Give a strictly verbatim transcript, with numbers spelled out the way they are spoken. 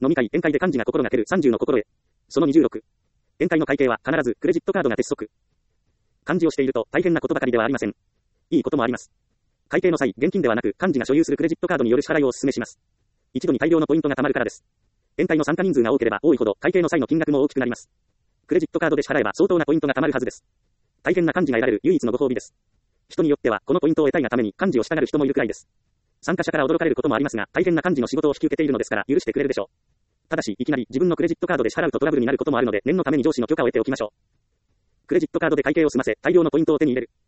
飲み会、宴会で幹事が心がけるさんじゅうの心得。そのにじゅうろく。宴会の会計は必ずクレジットカードが鉄則。幹事をしていると大変なことばかりではありません。いいこともあります。会計の際、現金ではなく幹事が所有するクレジットカードによる支払いをお勧めします。一度に大量のポイントが貯まるからです。宴会の参加人数が多ければ多いほど会計の際の金額も大きくなります。クレジットカードで支払えば相当なポイントが貯まるはずです。大変な幹事が得られる唯一のご褒美です。人によってはこのポイントを得たいがために幹事をしたがる人もいるくらいです。参加者から驚かれることもありますが、大変な幹事の仕事を引き受けているのですから許してくれるでしょう。ただし、いきなり自分のクレジットカードで支払うとトラブルになることもあるので、念のために上司の許可を得ておきましょう。クレジットカードで会計を済ませ、大量のポイントを手に入れる。